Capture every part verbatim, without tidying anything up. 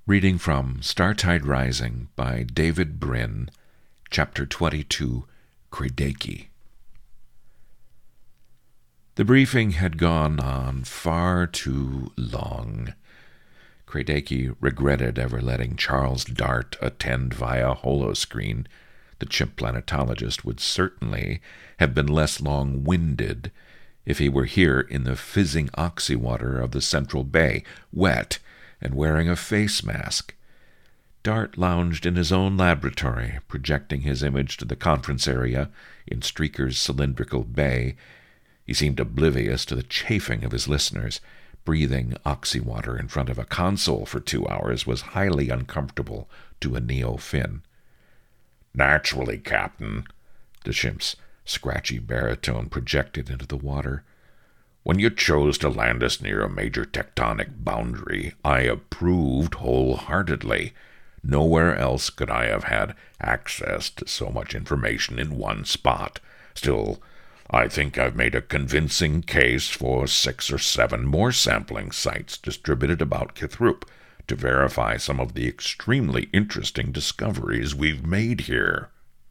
Reading from Startide Rising by David Brin, Chapter twenty-two, Kredeki. The briefing had gone on far too long. Kredeki regretted ever letting Charles Dart attend via holoscreen. The chimp planetologist would certainly have been less long-winded if he were here in the fizzing oxywater of the central bay, wet and wearing a face mask. Dart lounged in his own laboratory, projecting his image to the conference area in Streaker's cylindrical bay. He seemed oblivious to the chafing of his listeners. Breathing oxywater in front of a console for two hours was highly uncomfortable to a neo-Fin. "Naturally, Captain," the chimp's scratchy baritone projected into the water. "When you chose to land us near a major tectonic boundary, I approved wholeheartedly. Nowhere else could I have had access to so much information in one spot. Still, I think I've made a convincing case for six or seven more sampling sites distributed about Kithrup to verify some of the extremely interesting discoveries we've made here."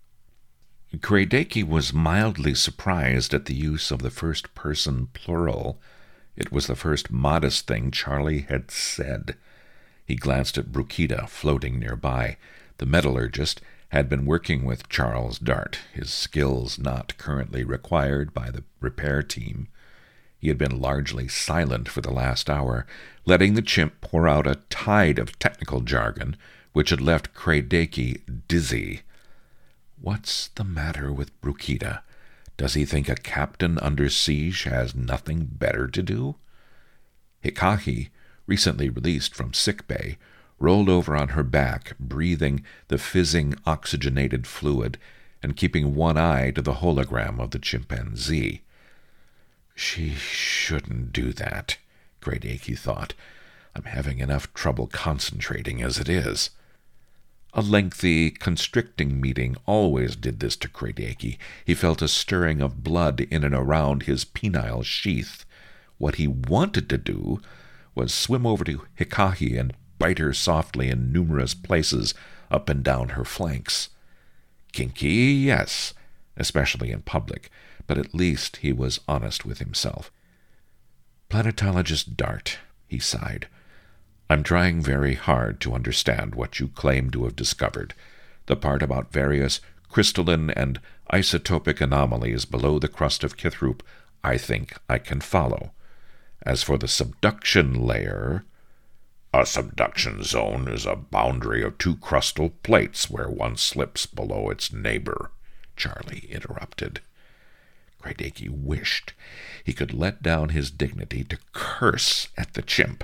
Kredeki was mildly surprised at the use of the first-person plural. It was the first modest thing Charlie had said. He glanced at Brukita, floating nearby. The metallurgist had been working with Charles Dart, his skills not currently required by the repair team. He had been largely silent for the last hour, letting the chimp pour out a tide of technical jargon which had left Kredeki dizzy. What's the matter with Brukita? Does he think a captain under siege has nothing better to do? Hikahi, recently released from sickbay, rolled over on her back, breathing the fizzing oxygenated fluid and keeping one eye to the hologram of the chimpanzee. She shouldn't do that, Kredeki thought. I'm having enough trouble concentrating as it is. A lengthy, constricting meeting always did this to Kredeki. He felt a stirring of blood in and around his penile sheath. What he wanted to do was swim over to Hikahi and bite her softly in numerous places up and down her flanks. Kinky, yes, especially in public, but at least he was honest with himself. "Planetologist Dart," he sighed. "I'm trying very hard to understand what you claim to have discovered. The part about various crystalline and isotopic anomalies below the crust of Kithrup, I think I can follow. As for the subduction layer—" "A subduction zone is a boundary of two crustal plates where one slips below its neighbor," Charlie interrupted. Kredeki wished he could let down his dignity to curse at the chimp.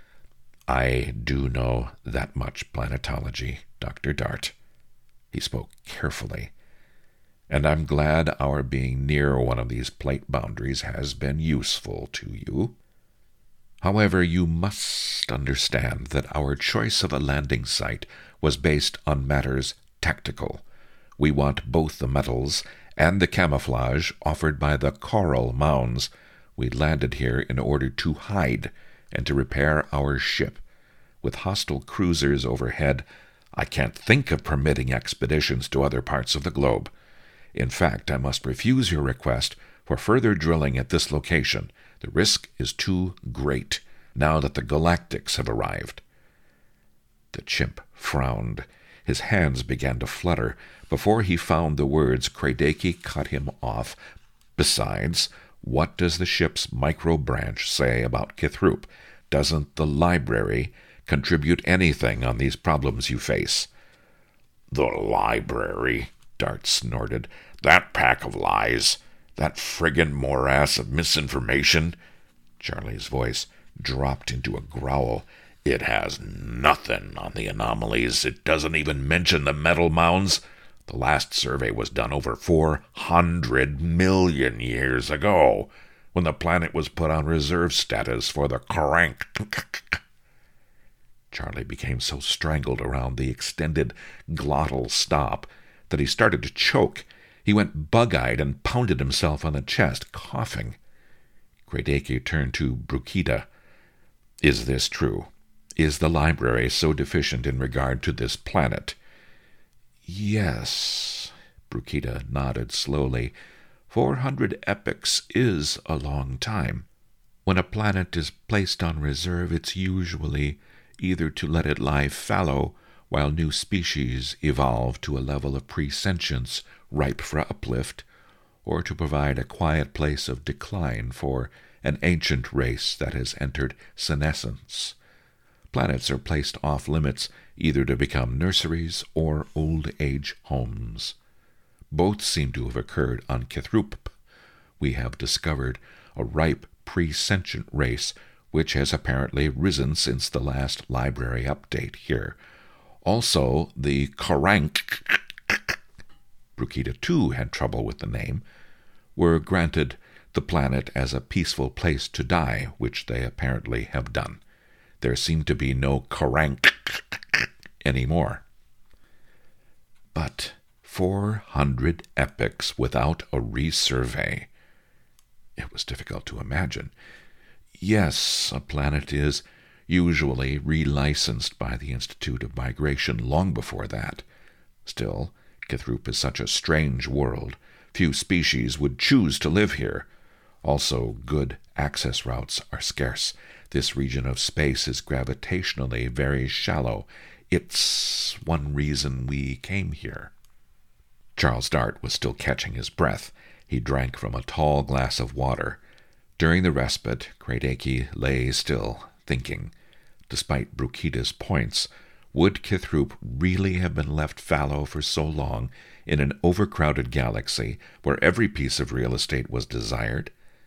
"I do know that much planetology, Doctor Dart." He spoke carefully. "And I'm glad our being near one of these plate boundaries has been useful to you. However, you must understand that our choice of a landing site was based on matters tactical. We want both the metals and the camouflage offered by the coral mounds. We landed here in order to hide and to repair our ship. With hostile cruisers overhead, I can't think of permitting expeditions to other parts of the globe. In fact, I must refuse your request for further drilling at this location. The risk is too great, now that the Galactics have arrived." The chimp frowned. His hands began to flutter. Before he found the words, Kredeki cut him off. "Besides, what does the ship's micro-branch say about Kithrup? Doesn't the library contribute anything on these problems you face?" "The library," Dart snorted. "That pack of lies. That friggin' morass of misinformation." Charlie's voice dropped into a growl. "It has nothing on the anomalies. It doesn't even mention the metal mounds. The last survey was done over four hundred million years ago, when the planet was put on reserve status for the crank." Charlie became so strangled around the extended glottal stop that he started to choke. He went bug-eyed and pounded himself on the chest, coughing. Kredeki turned to Brukita. "Is this true? Is the library so deficient in regard to this planet? Yes, Brukita nodded slowly. Four hundred epochs is a long time. When a planet is placed on reserve, it's usually either to let it lie fallow while new species evolve to a level of presentience ripe for uplift, or to provide a quiet place of decline for an ancient race that has entered senescence. Planets are placed off-limits either to become nurseries or old-age homes. Both seem to have occurred on Kithrup. We have discovered a ripe, pre-sentient race which has apparently risen since the last library update here. Also, the Karank, Brukita too had trouble with the name, were granted the planet as a peaceful place to die, which they apparently have done. There seem to be no Karank anymore. But four hundred epochs without a resurvey. It was difficult to imagine. Yes, a planet is usually relicensed by the Institute of Migration long before that. Still, Kithrup is such a strange world. Few species would choose to live here. Also, good access routes are scarce. This region of space is gravitationally very shallow. It's one reason we came here. Charles Dart was still catching his breath. He drank from a tall glass of water. During the respite, Kraideki lay still, thinking. Despite Brukita's points, would Kithrup really have been left fallow for so long in an overcrowded galaxy where every piece of real estate was desired?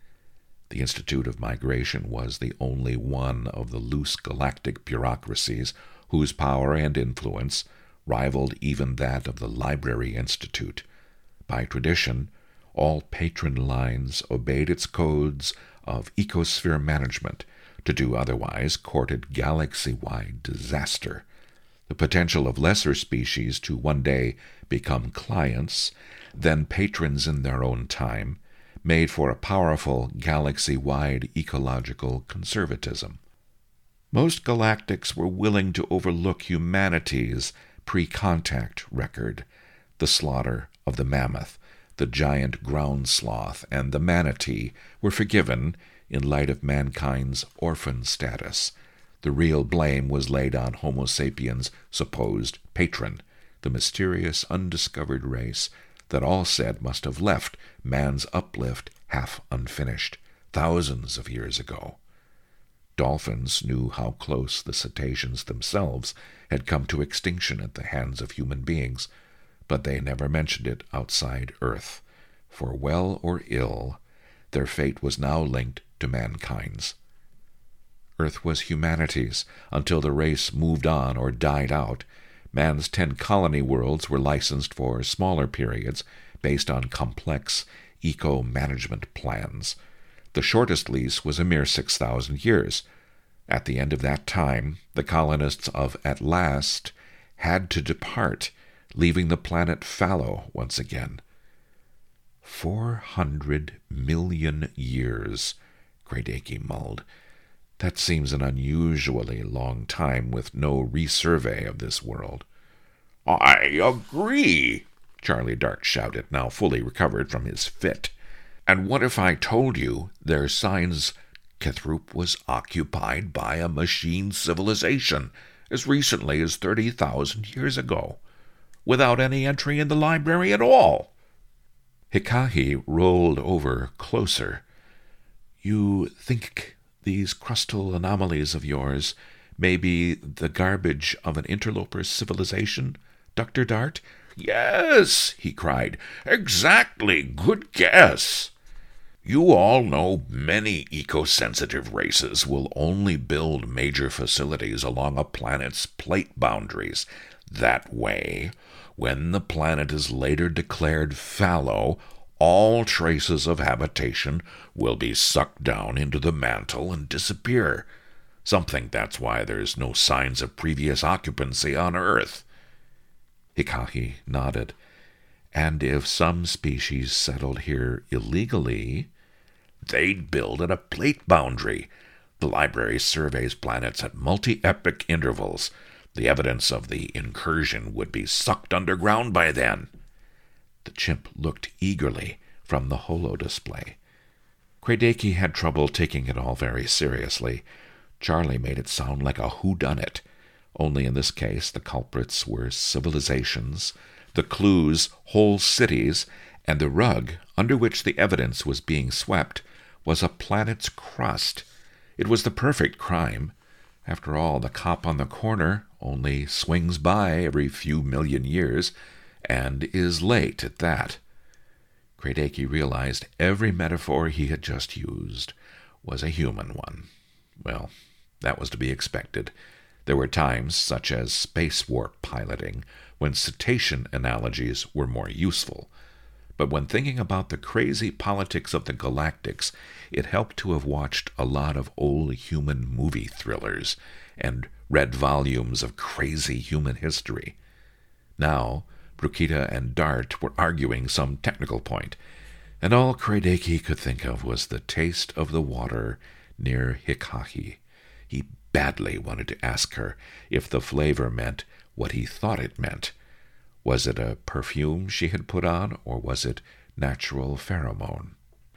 The Institute of Migration was the only one of the loose galactic bureaucracies whose power and influence rivaled even that of the Library Institute. By tradition, all patron lines obeyed its codes of ecosphere management. To do otherwise courted galaxy-wide disaster. The potential of lesser species to one day become clients, then patrons in their own time, made for a powerful galaxy-wide ecological conservatism. Most galactics were willing to overlook humanity's pre-contact record, the slaughter of the mammoth, the giant ground sloth, and the manatee were forgiven in light of mankind's orphan status. The real blame was laid on Homo sapiens' supposed patron, the mysterious undiscovered race that all said must have left man's uplift half unfinished, thousands of years ago. Dolphins knew how close the cetaceans themselves had come to extinction at the hands of human beings, but they never mentioned it outside Earth. For well or ill, their fate was now linked to mankind's. Earth was humanity's until the race moved on or died out. Man's ten colony worlds were licensed for smaller periods based on complex eco-management plans. The shortest lease was a mere six thousand years. At the end of that time, the colonists of At Last had to depart, leaving the planet fallow once again. Four hundred million years, Kraideki mulled. That seems an unusually long time with no resurvey of this world. I agree, Charlie Dart shouted, now fully recovered from his fit. And what if I told you there's signs Kithrup was occupied by a machine civilization as recently as thirty thousand years ago, without any entry in the library at all? Hikahi rolled over closer. You think these crustal anomalies of yours may be the garbage of an interloper civilization, Doctor Dart? Yes, he cried. Exactly. Good guess. You all know many eco-sensitive races will only build major facilities along a planet's plate boundaries. That way, when the planet is later declared fallow, all traces of habitation will be sucked down into the mantle and disappear. Some think that's why there's no signs of previous occupancy on Earth. Hikahi nodded. And if some species settled here illegally, they'd build at a plate boundary. The library surveys planets at multi-epoch intervals. The evidence of the incursion would be sucked underground by then." The chimp looked eagerly from the holo-display. Kraydaki had trouble taking it all very seriously. Charlie made it sound like a whodunit. Only in this case the culprits were civilizations, the clues whole cities, and the rug under which the evidence was being swept was a planet's crust. It was the perfect crime. After all, the cop on the corner only swings by every few million years, and is late at that. Kraydaki realized every metaphor he had just used was a human one. Well, that was to be expected. There were times, such as space warp piloting, when cetacean analogies were more useful. But when thinking about the crazy politics of the galactics, it helped to have watched a lot of old human movie thrillers and read volumes of crazy human history. Now, Brukita and Dart were arguing some technical point, and all Kraydaki could think of was the taste of the water near Hikahi. He badly wanted to ask her if the flavor meant what he thought it meant. Was it a perfume she had put on, or was it natural pheromone?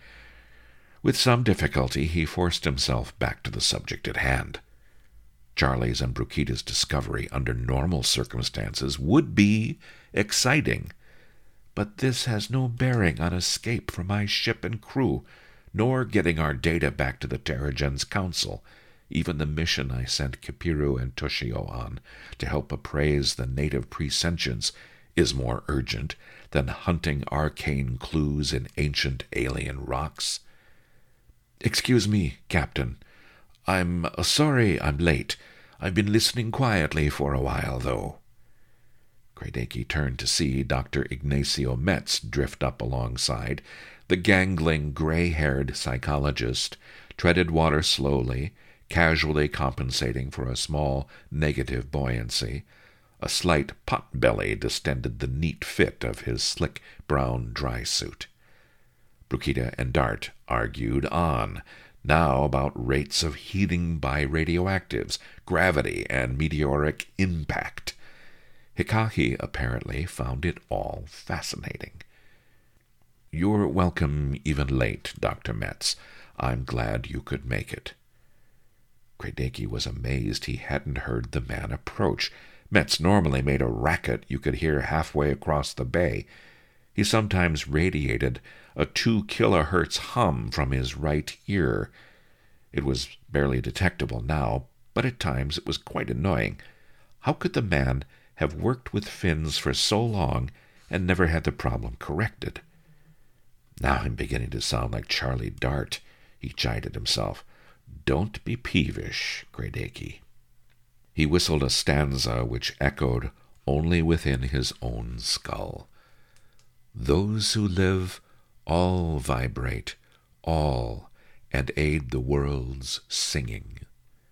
With some difficulty, he forced himself back to the subject at hand. Charlie's and Brukita's discovery under normal circumstances would be exciting, but this has no bearing on escape from my ship and crew, nor getting our data back to the Terrigen's Council. Even the mission I sent Kipiru and Toshio on to help appraise the native presentients is more urgent than hunting arcane clues in ancient alien rocks. "Excuse me, Captain. I'm uh, sorry I'm late. I've been listening quietly for a while, though." Kraydaki turned to see Doctor Ignacio Metz drift up alongside. The gangling, gray-haired psychologist treaded water slowly, casually compensating for a small negative buoyancy. A slight pot-belly distended the neat fit of his slick brown dry suit. Brukita and Dart argued on, now about rates of heating by radioactives, gravity, and meteoric impact. Hikahi apparently found it all fascinating. "You're welcome even late, Doctor Metz. I'm glad you could make it." Kraydaki was amazed he hadn't heard the man approach. Metz normally made a racket you could hear halfway across the bay. He sometimes radiated a two kilohertz hum from his right ear. It was barely detectable now, but at times it was quite annoying. How could the man have worked with fins for so long and never had the problem corrected? "Now I'm beginning to sound like Charlie Dart," he chided himself. "Don't be peevish, Kraydaki." He whistled a stanza which echoed only within his own skull. "Those who live all vibrate, all, and aid the world's singing."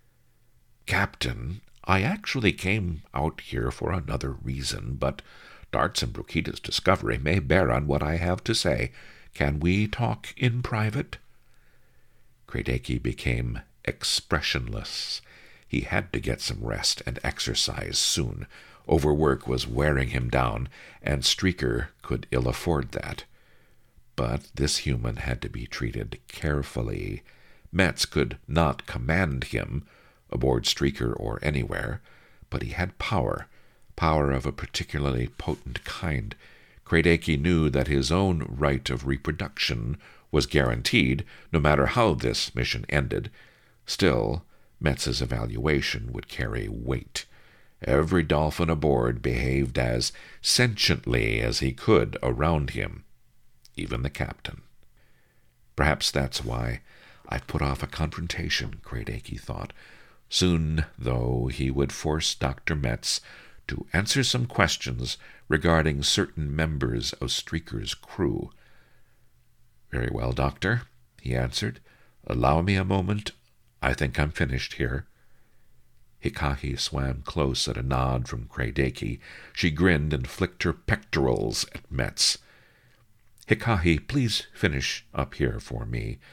"Captain, I actually came out here for another reason, but Dart's and Brukita's discovery may bear on what I have to say. Can we talk in private?" Kraydaki became expressionless. He had to get some rest and exercise soon. Overwork was wearing him down, and Streaker could ill afford that. But this human had to be treated carefully. Metz could not command him, aboard Streaker or anywhere, but he had power, power of a particularly potent kind. Kraydaki knew that his own right of reproduction was guaranteed, no matter how this mission ended. Still, Metz's evaluation would carry weight. Every dolphin aboard behaved as sentiently as he could around him, even the captain. Perhaps that's why I put off a confrontation, Kraydaki thought. Soon, though, he would force Doctor Metz to answer some questions regarding certain members of Streaker's crew. "Very well, Doctor," he answered. "Allow me a moment. I think I'm finished here." Hikahi swam close at a nod from Kraydaki. She grinned and flicked her pectorals at Metz. "Hikahi, please finish up here for me.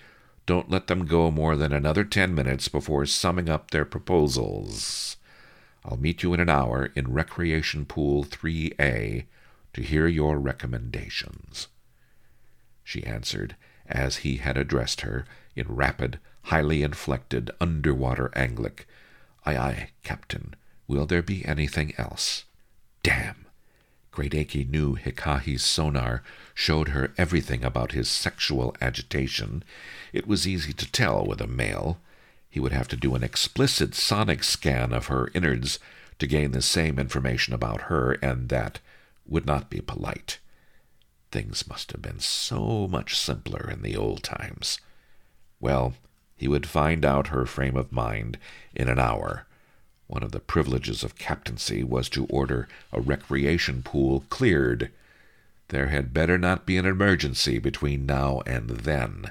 Don't let them go more than another ten minutes before summing up their proposals. I'll meet you in an hour in Recreation Pool three A to hear your recommendations." She answered, as he had addressed her, in rapid, highly inflected, underwater Anglic, "Aye, aye, Captain. Will there be anything else?" Damn! Great Aki knew Hikahi's sonar showed her everything about his sexual agitation. It was easy to tell with a male. He would have to do an explicit sonic scan of her innards to gain the same information about her, and that would not be polite. Things must have been so much simpler in the old times. Well, he would find out her frame of mind in an hour. One of the privileges of captaincy was to order a recreation pool cleared. There had better not be an emergency between now and then.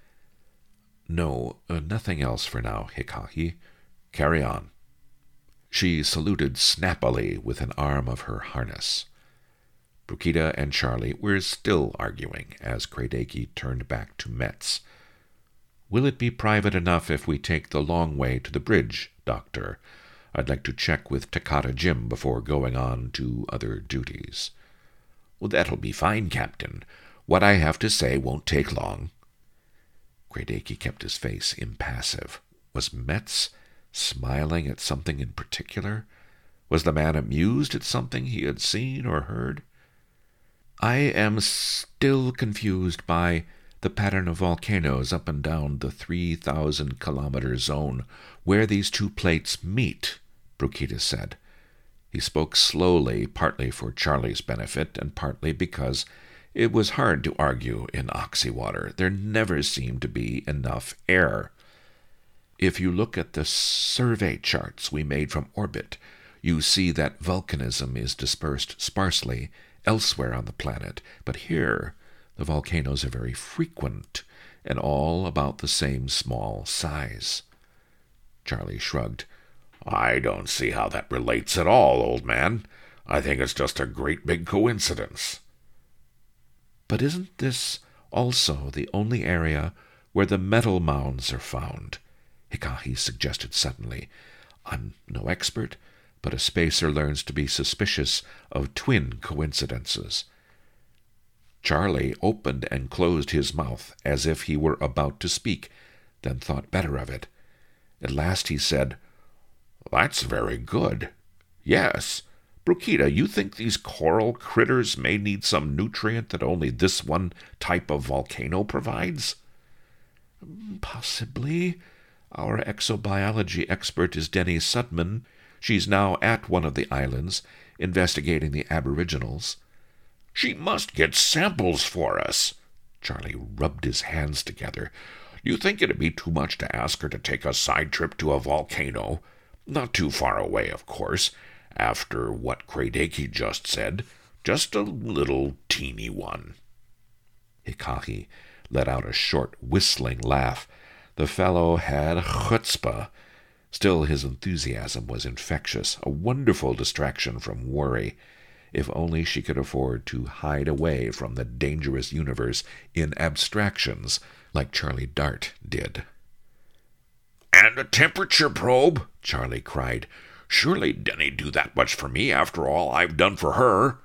"No, uh, nothing else for now, Hikahi. Carry on." She saluted snappily with an arm of her harness. Brukita and Charlie were still arguing as Great Aki turned back to Metz. "Will it be private enough if we take the long way to the bridge, Doctor? I'd like to check with Takata Jim before going on to other duties." "Well, that'll be fine, Captain. What I have to say won't take long." Great Aki kept his face impassive. Was Metz smiling at something in particular? Was the man amused at something he had seen or heard? "I am still confused by the pattern of volcanoes up and down the three thousand kilometer zone where these two plates meet," Brukita said. He spoke slowly, partly for Charlie's benefit and partly because it was hard to argue in Oxywater. There never seemed to be enough air. "If you look at the survey charts we made from orbit, you see that volcanism is dispersed sparsely elsewhere on the planet, but here the volcanoes are very frequent and all about the same small size." Charlie shrugged. "I don't see how that relates at all, old man. I think it's just a great big coincidence." "But isn't this also the only area where the metal mounds are found?" Hikahi suggested suddenly. "I'm no expert, but a spacer learns to be suspicious of twin coincidences." Charlie opened and closed his mouth as if he were about to speak, then thought better of it. At last he said, "That's very good. Yes, Brukita, you think these coral critters may need some nutrient that only this one type of volcano provides?" "Possibly. Our exobiology expert is Denny Sudman. She's now at one of the islands, investigating the aboriginals." "She must get samples for us." Charlie rubbed his hands together. "You think it'd be too much to ask her to take a side trip to a volcano? Not too far away, of course, after what Great Aki just said. Just a little teeny one." Hikahi let out a short, whistling laugh. The fellow had chutzpah. Still, his enthusiasm was infectious, a wonderful distraction from worry. If only she could afford to hide away from the dangerous universe in abstractions, like Charlie Dart did. "And a temperature probe!" Charlie cried. "Surely Denny'd do that much for me after all I've done for her."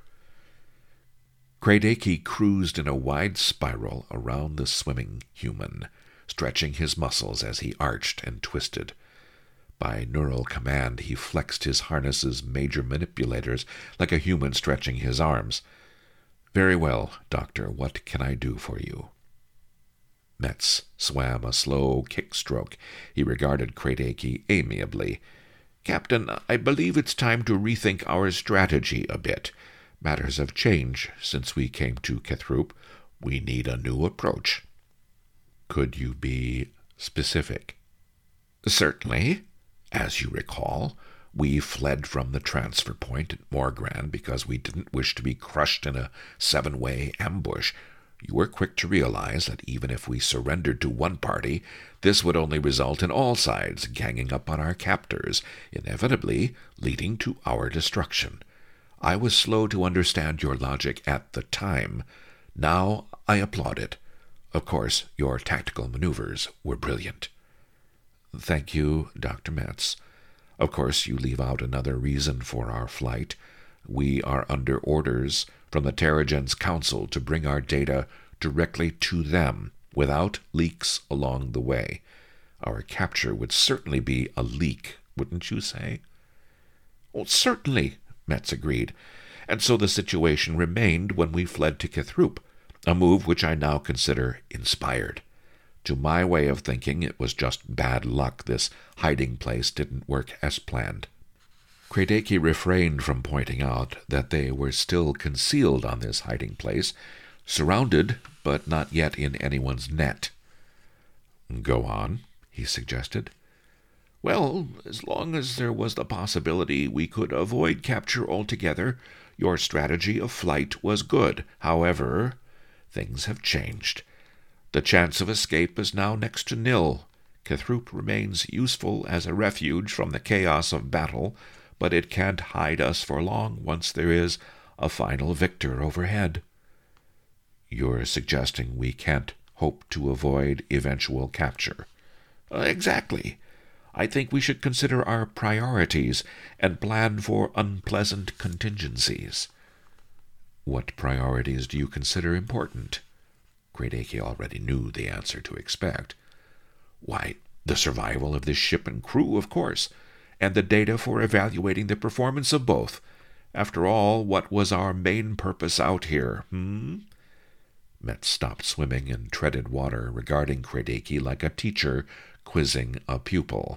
Great Aki cruised in a wide spiral around the swimming human, stretching his muscles as he arched and twisted. By neural command, he flexed his harness's major manipulators like a human stretching his arms. "Very well, Doctor, what can I do for you?" Metz swam a slow kick-stroke. He regarded Great Aki amiably. "Captain, I believe it's time to rethink our strategy a bit. Matters have changed since we came to Kethrup. We need a new approach." "Could you be specific?" "Certainly. As you recall, we fled from the transfer point at Morgrand because we didn't wish to be crushed in a seven-way ambush. You were quick to realize that even if we surrendered to one party, this would only result in all sides ganging up on our captors, inevitably leading to our destruction. I was slow to understand your logic at the time. Now I applaud it. Of course, your tactical maneuvers were brilliant." "Thank you, Doctor Metz. Of course, you leave out another reason for our flight. We are under orders from the Terrigens Council to bring our data directly to them, without leaks along the way. Our capture would certainly be a leak, wouldn't you say?" "Oh, certainly," Metz agreed. "And so the situation remained when we fled to Kithroop, a move which I now consider inspired. To my way of thinking, it was just bad luck this hiding place didn't work as planned." Kredeke refrained from pointing out that they were still concealed on this hiding place, surrounded, but not yet in anyone's net. "Go on," he suggested. "Well, as long as there was the possibility we could avoid capture altogether, your strategy of flight was good. However, things have changed. The chance of escape is now next to nil. Kithroop remains useful as a refuge from the chaos of battle, but it can't hide us for long once there is a final victor overhead." "You're suggesting we can't hope to avoid eventual capture?" Uh, exactly. I think we should consider our priorities and plan for unpleasant contingencies." "What priorities do you consider important?" Kredeke already knew the answer to expect. "Why, the survival of this ship and crew, of course, and the data for evaluating the performance of both. After all, what was our main purpose out here, hmm?" Metz stopped swimming and treaded water, regarding Kredeke like a teacher quizzing a pupil.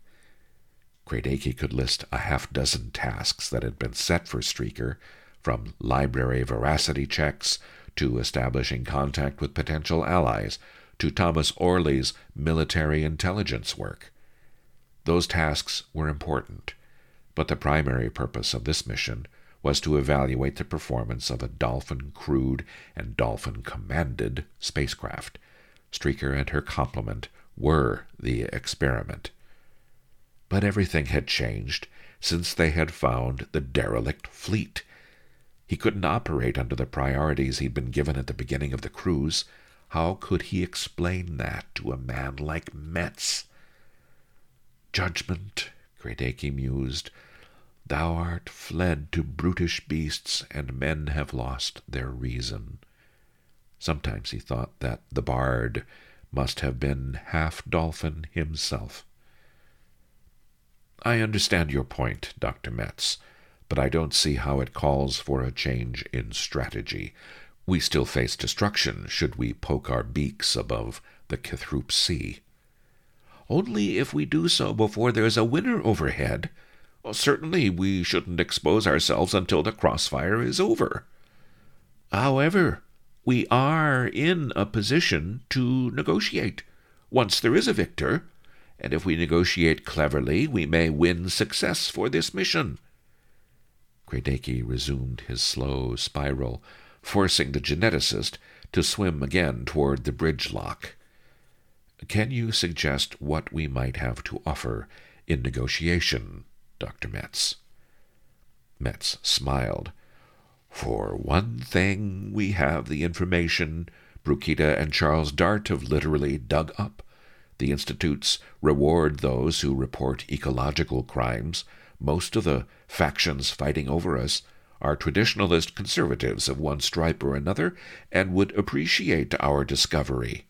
Kredeke could list a half-dozen tasks that had been set for Streaker, from library veracity checks to establishing contact with potential allies, to Thomas Orley's military intelligence work. Those tasks were important, but the primary purpose of this mission was to evaluate the performance of a Dolphin-crewed and Dolphin-commanded spacecraft. Streaker and her complement were the experiment. But everything had changed since they had found the derelict fleet. He couldn't operate under the priorities he'd been given at the beginning of the cruise. How could he explain that to a man like Metz? "Judgment," Kredeke mused, "thou art fled to brutish beasts, and men have lost their reason." Sometimes he thought that the bard must have been half dolphin himself. "I understand your point, Doctor Metz, but I don't see how it calls for a change in strategy. We still face destruction should we poke our beaks above the Kithroop Sea." "Only if we do so before there's a winner overhead. Well, certainly we shouldn't expose ourselves until the crossfire is over. However, we are in a position to negotiate, once there is a victor, and if we negotiate cleverly, we may win success for this mission." Kredeke resumed his slow spiral, forcing the geneticist to swim again toward the bridge lock. "Can you suggest what we might have to offer in negotiation, Doctor Metz?" Metz smiled. "For one thing, we have the information Brukita and Charles Dart have literally dug up. The institutes reward those who report ecological crimes. Most of the factions fighting over us are traditionalist conservatives of one stripe or another, and would appreciate our discovery."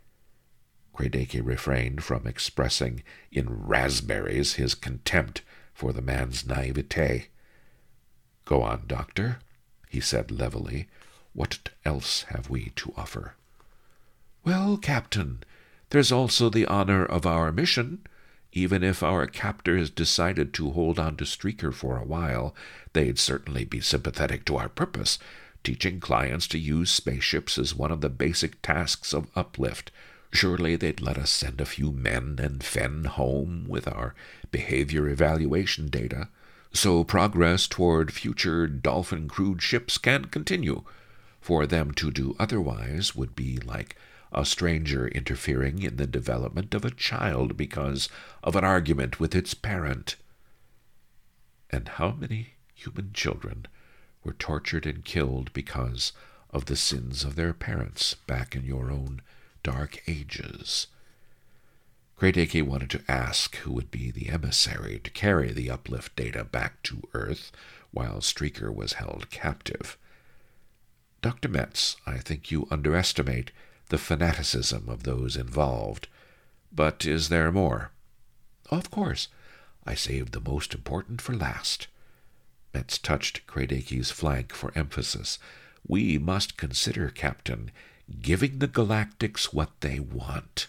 Kredeke refrained from expressing in raspberries his contempt for the man's naivete. "Go on, Doctor," he said levelly. "What else have we to offer?" "Well, Captain, there's also the honor of our mission. Even if our captors decided to hold on to Streaker for a while, they'd certainly be sympathetic to our purpose. Teaching clients to use spaceships is one of the basic tasks of Uplift. Surely they'd let us send a few men and Fen home with our behavior evaluation data, so progress toward future Dolphin-crewed ships can continue. For them to do otherwise would be like a stranger interfering in the development of a child because of an argument with its parent." "And how many human children were tortured and killed because of the sins of their parents back in your own dark ages. Great Ake wanted to ask who would be the emissary to carry the uplift data back to Earth while Streaker was held captive. Doctor Metz, I think you underestimate the fanaticism of those involved. But is there more? Of course. I saved the most important for last. Metz touched Great Ake's flank for emphasis. We must consider, Captain, giving the Galactics what they want.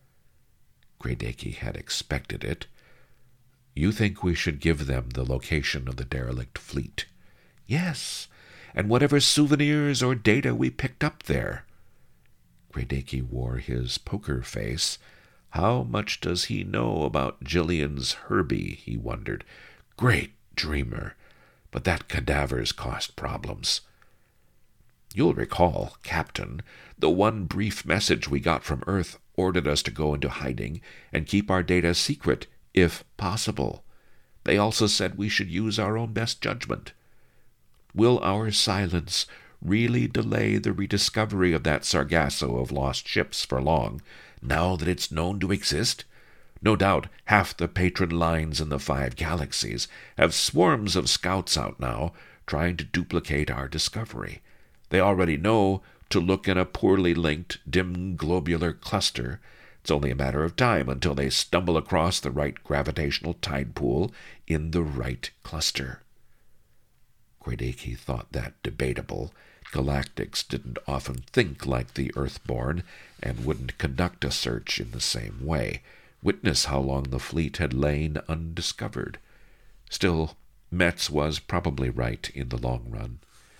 Great Ake had expected it. You think we should give them the location of the derelict fleet? Yes, and whatever souvenirs or data we picked up there. Great Ake wore his poker face. How much does he know about Jillian's Herbie, he wondered. Great dreamer, but that cadaver's caused problems. You'll recall, Captain, the one brief message we got from Earth ordered us to go into hiding and keep our data secret, if possible. They also said we should use our own best judgment. Will our silence really delay the rediscovery of that Sargasso of lost ships for long, now that it's known to exist? No doubt half the patron lines in the five galaxies have swarms of scouts out now trying to duplicate our discovery. They already know to look in a poorly linked, dim globular cluster. It's only a matter of time until they stumble across the right gravitational tide pool in the right cluster. Great Ake thought that debatable. Galactics didn't often think like the Earthborn and wouldn't conduct a search in the same way. Witness how long the fleet had lain undiscovered. Still, Metz was probably right in the long run.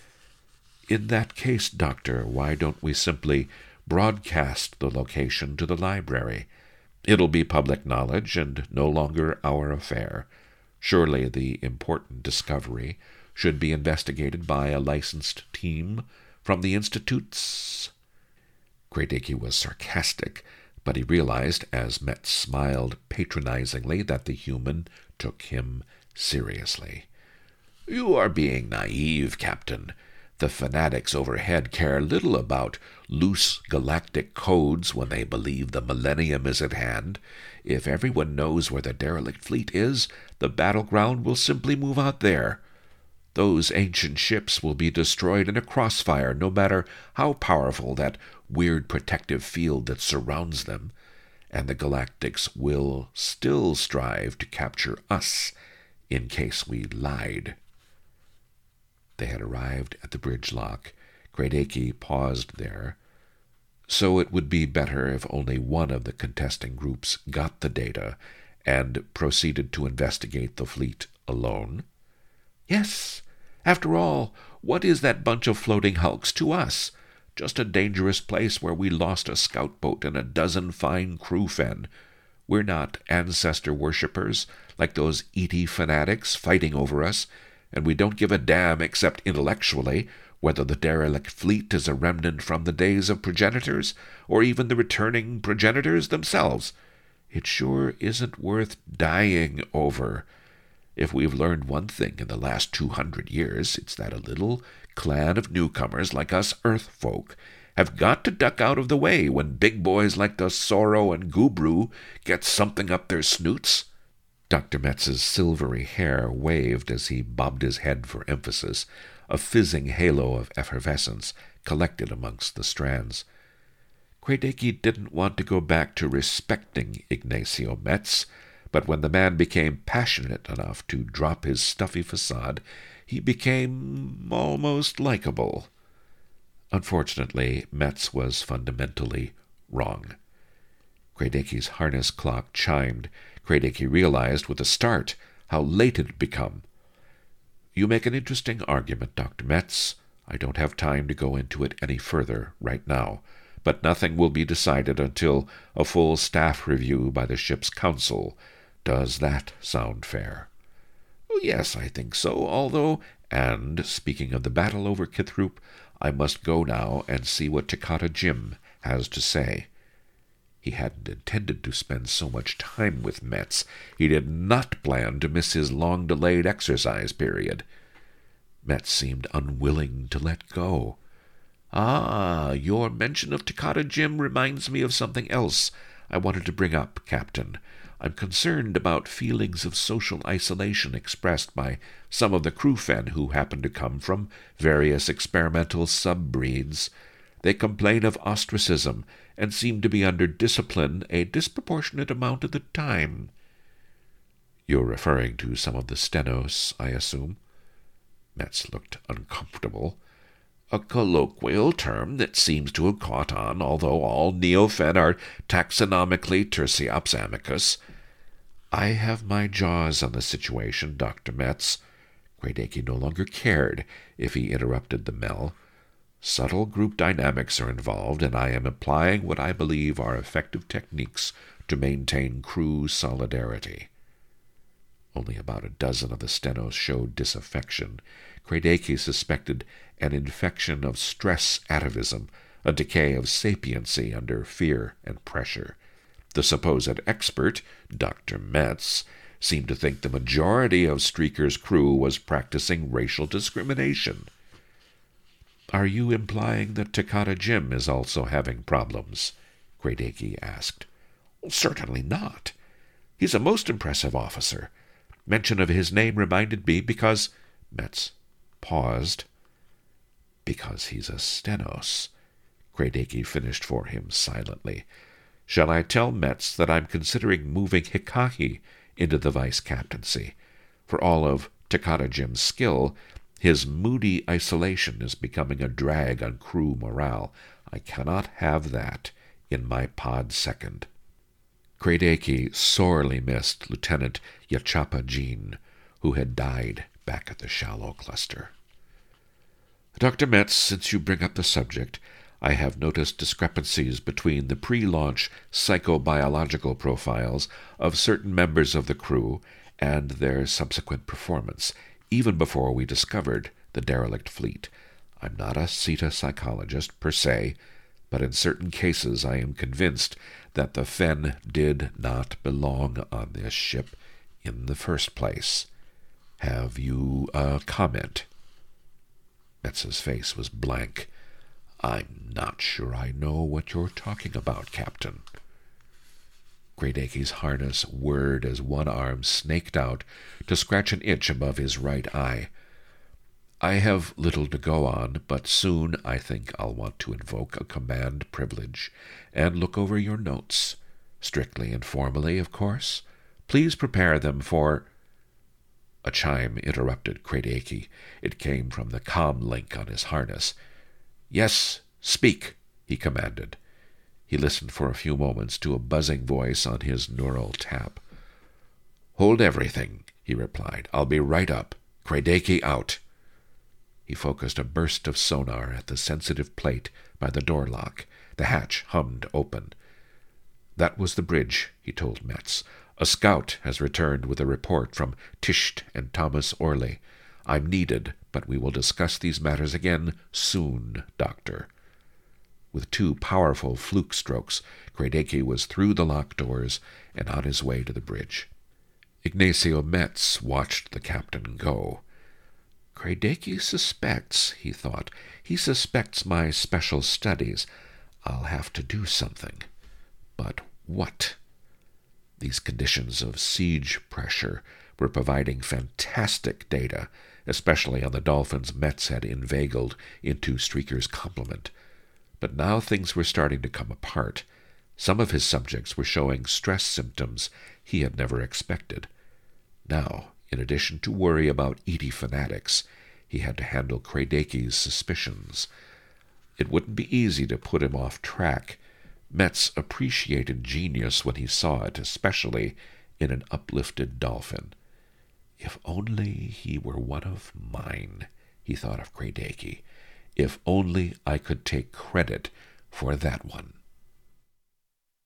In that case, Doctor, why don't we simply broadcast the location to the library? It'll be public knowledge and no longer our affair. Surely the important discovery should be investigated by a licensed team from the institutes. Great Ake was sarcastic, but he realized, as Metz smiled patronizingly, that the human took him seriously. You are being naive, Captain. The fanatics overhead care little about loose galactic codes when they believe the millennium is at hand. If everyone knows where the derelict fleet is, the battleground will simply move out there. Those ancient ships will be destroyed in a crossfire, no matter how powerful that weird protective field that surrounds them, and the Galactics will still strive to capture us in case we lied. They had arrived at the bridge lock. Great Ake paused there. So it would be better if only one of the contesting groups got the data and proceeded to investigate the fleet alone. Yes, after all, what is that bunch of floating hulks to us? Just a dangerous place where we lost a scout boat and a dozen fine crew fen. We're not ancestor worshippers like those E T fanatics fighting over us, and we don't give a damn except intellectually whether the derelict fleet is a remnant from the days of progenitors or even the returning progenitors themselves. It sure isn't worth dying over. If we've learned one thing in the last two hundred years, it's that a little clan of newcomers like us Earth folk have got to duck out of the way when big boys like the Sorrow and Gubru get something up their snoots. Doctor Metz's silvery hair waved as he bobbed his head for emphasis. A fizzing halo of effervescence collected amongst the strands. Great Ake didn't want to go back to respecting Ignacio Metz, but when the man became passionate enough to drop his stuffy facade, he became almost likable. Unfortunately, Metz was fundamentally wrong. Great Ake's harness clock chimed. Great Ake realized with a start how late it had become. You make an interesting argument, Doctor Metz. I don't have time to go into it any further right now, but nothing will be decided until a full staff review by the ship's council. Does that sound fair? Oh, yes, I think so, although, and speaking of the battle over Kithroop, I must go now and see what Takata Jim has to say. He hadn't intended to spend so much time with Metz. He did not plan to miss his long-delayed exercise period. Metz seemed unwilling to let go. Ah, your mention of Takata Jim reminds me of something else I wanted to bring up, Captain. I'm concerned about feelings of social isolation expressed by some of the crewfen who happen to come from various experimental sub-breeds. They complain of ostracism and seem to be under discipline a disproportionate amount of the time. You're referring to some of the Stenos, I assume? Metz looked uncomfortable. A colloquial term that seems to have caught on, although all Neofen are taxonomically Tersiops amicus. I have my jaws on the situation, Doctor Metz. Greydake no longer cared if he interrupted the Mel. Subtle group dynamics are involved, and I am applying what I believe are effective techniques to maintain crew solidarity. Only about a dozen of the Stenos showed disaffection. Greydake suspected an infection of stress atavism, a decay of sapiency under fear and pressure. The supposed expert, Doctor Metz, seemed to think the majority of Streaker's crew was practicing racial discrimination. Are you implying that Takata Jim is also having problems? Greydake asked. Certainly not. He's a most impressive officer. Mention of his name reminded me because... Metz paused. Because he's a Stenos. Greydake finished for him silently. Shall I tell Metz that I'm considering moving Hikaki into the vice-captaincy? For all of Takata Jim's skill, his moody isolation is becoming a drag on crew morale. I cannot have that in my pod second. Greydake sorely missed Lieutenant Yachapa Jean, who had died back at the Shallow Cluster. Doctor Metz, since you bring up the subject, I have noticed discrepancies between the pre-launch psychobiological profiles of certain members of the crew and their subsequent performance, even before we discovered the derelict fleet. I'm not a CETA psychologist per se, but in certain cases I am convinced that the Fen did not belong on this ship in the first place. Have you a comment? Metz's face was blank. I'm not sure I know what you're talking about, Captain. Greydake's harness whirred as one arm snaked out to scratch an itch above his right eye. I have little to go on, but soon I think I'll want to invoke a command privilege and look over your notes. Strictly and formally, of course. Please prepare them for... A chime interrupted Greydake. It came from the comm link on his harness. Yes, speak, he commanded. He listened for a few moments to a buzzing voice on his neural tap. Hold everything, he replied. I'll be right up. Greydake out. He focused a burst of sonar at the sensitive plate by the door lock. The hatch hummed open. That was the bridge, he told Metz. A scout has returned with a report from Tisht and Thomas Orley. I'm needed, but we will discuss these matters again soon, Doctor. With two powerful fluke strokes, Greydake was through the locked doors and on his way to the bridge. Ignacio Metz watched the captain go. Greydake suspects, he thought. He suspects my special studies. I'll have to do something. But what? These conditions of siege pressure were providing fantastic data, especially on the dolphins Metz had inveigled into Streaker's complement. But now things were starting to come apart. Some of his subjects were showing stress symptoms he had never expected. Now, in addition to worry about E T fanatics, he had to handle Greydake's suspicions. It wouldn't be easy to put him off track. Metz appreciated genius when he saw it, especially in an uplifted dolphin. If only he were one of mine, he thought of Greydake. If only I could take credit for that one.